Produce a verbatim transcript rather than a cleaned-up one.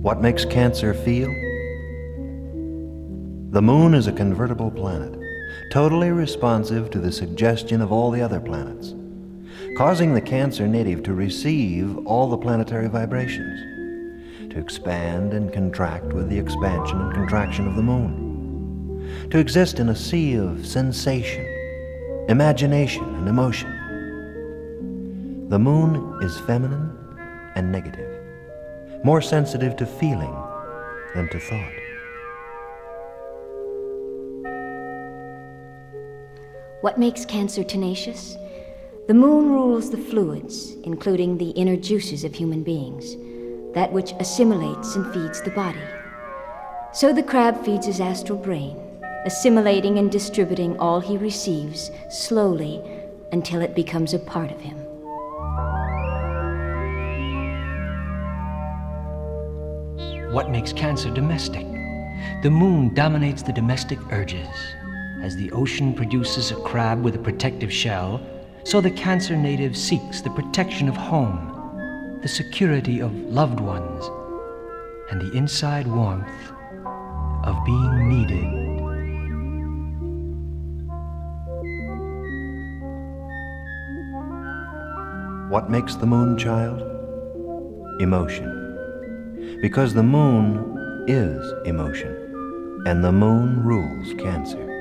What makes Cancer feel? The moon is a convertible planet, totally responsive to the suggestion of all the other planets, causing the Cancer native to receive all the planetary vibrations, to expand and contract with the expansion and contraction of the moon, to exist in a sea of sensation, imagination, and emotion. The moon is feminine and negative, more sensitive to feeling than to thought. What makes Cancer tenacious? The moon rules the fluids, including the inner juices of human beings, that which assimilates and feeds the body. So the crab feeds his astral brain, assimilating and distributing all he receives slowly until it becomes a part of him. What makes Cancer domestic? The moon dominates the domestic urges. As the ocean produces a crab with a protective shell, so the Cancer native seeks the protection of home, the security of loved ones, and the inside warmth of being needed. What makes the moon, child? Emotion. Because the moon is emotion, and the moon rules Cancer.